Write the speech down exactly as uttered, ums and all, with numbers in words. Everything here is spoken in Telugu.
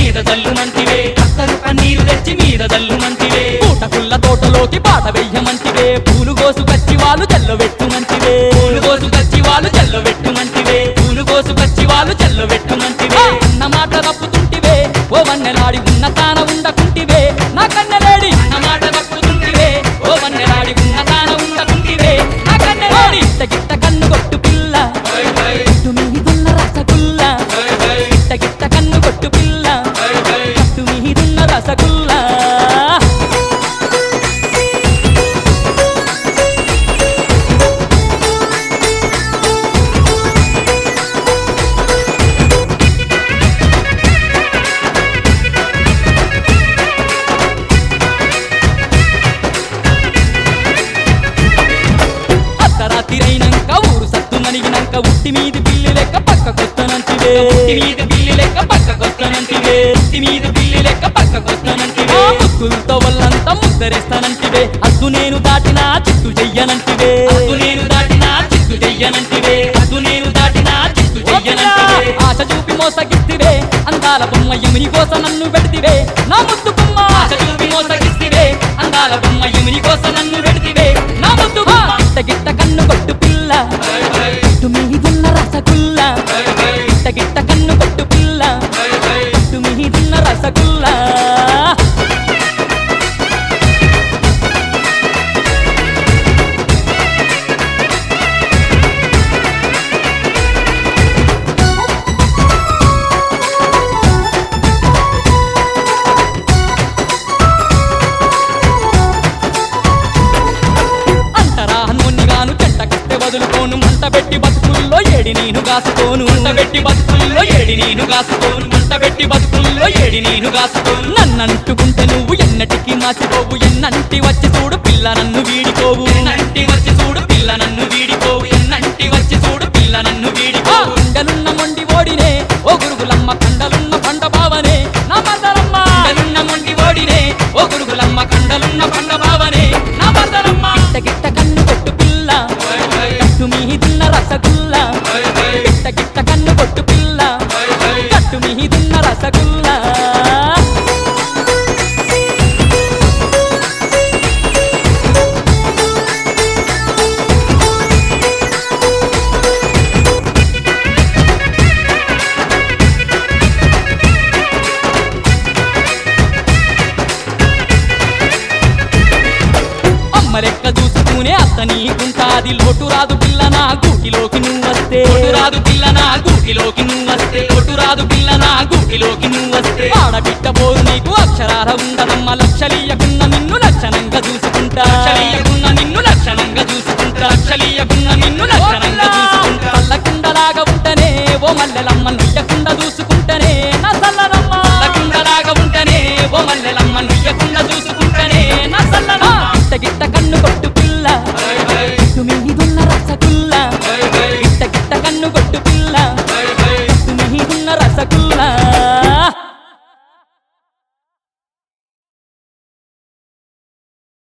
మీద దల్లుమంటివే అత్తరు పన్నీరు తెచ్చి మీద దల్లుమంటివే పూటకుళ్ళ తోటలోకి పాట వెయ్యమంటివే పూలు కోసు కచ్చి వాళ్ళు చెల్లబెట్టుమంటివే పూలు కోసు కచ్చి వాళ్ళు చెల్లబెట్టుమంటివే పూలు కోసు కచ్చి వాళ్ళు చెల్లబెట్టుమంటివే అన్న మాట తప్పుతుంటివే ఓ వన్నెలాడి ఉన్న తాన ఉండకుంటివే నా కన్నెలాడి అన్న మాట తప్పుతుంటివే ఓ వన్నెలాడి ఉన్న తాన ఉండకుంటివే నా కన్నెలాడి గిట్ట గిట్ట కన్ను కొట్టు పిల్ల కట్టు మీదున్న రసగుల్ల గిట్ట గిట్ట కన్ను కొట్టు పిల్ల కట్టు మీదున్న రసగుల్ల అర్ధరాత్రిరైనంక ఊరు సత్తు నలిగినంక ఉట్టి మీది పిల్లి లెక్క పక్కకొస్తానంటివే ఉట్టి మీది పిల్లి లెక్క పక్కకొస్తానంటివే ఉట్టి మీది పిల్లి లెక్క పక్కకొస్తానంటివే ముక్కులతో వల్లంతా ముద్దరేస్తానంటివే అద్దు నేను దాటినా చిత్తు చెయ్యనంటివే అద్దు నేను దాటినా చిత్తు చెయ్యనంటివే అద్దు నేను దాటినా చిత్తు చెయ్యనంటివే ఆశ చూపి మోసగిస్తివే అందాల బొమ్మ ఎమిని కోస నన్ను పెడితివే నా ముద్దు బొమ్మ ఆశ చూపి మోసగిస్తివే అందాల బొమ్మ ఎమిని కోస నన్ను పెడితివే నా ముద్దు బొమ్మ గిట్ట గిట్ట కన్ను కొట్టు పిల్ల కట్టు మీదున్న రసగుల్ల గిట్ట గిట్ట కన్ను కొట్టు పిల్ల కట్టు మీదున్న రసగుల్ల వదులుకోను మంట పెట్టి బతుకుల్లో ఏడి నేను కాసుకోను మంట పెట్టి బతుకుల్లో ఏడి నేను కాసుకోను మంట పెట్టి బతుకుల్లో ఏడి నేను కాసుకోను నన్నంటుకుంటే నువ్వు ఎన్నటికి మాసిపోవు ఎన్నంటి వచ్చి చూడు పిల్ల నన్ను వీడిపోవు ఎన్నంటి వచ్చి చూడు పిల్ల నన్ను వీడిపోవు ఎన్నంటి వచ్చి చూడు పిల్ల నన్ను వీడిపోవు కండలున్న మొండి ఓడినే ఓ గురుగులమ్మ కండలున్న పండ బావనే నా మర్దలమ్మ కండలున్న మొండి ఓడినే ఓ గురుగులమ్మ కండలున్న పండ బావనే నా మర్దలమ్మ గిట్ట గిట్ట కన్ను కొట్టు పిల్ల కట్టు మీదున్న రసగుల్ల గిట్ట గిట్ట కన్ను కొట్టు పిల్ల కట్టు మీదున్న రసగుల్ల అమ్మలెక్క చూసుకునే అత్తని గుంటాది లోటు రాదు పిల్ల నా గూటిలోకి నువ్వు వస్తే లోటు రాదు పిల్ల నా గూటిలోకి నువ్వు వస్తే లోటు రాదు పిల్ల నా గూటిలోకి నువ్వు వస్తే ఆడబిడ్డ పోరు నీకు అక్షరాల ఉండదమ్మ లక్షలీయకున్న నిన్ను లక్షణంగా చూసుకుంటా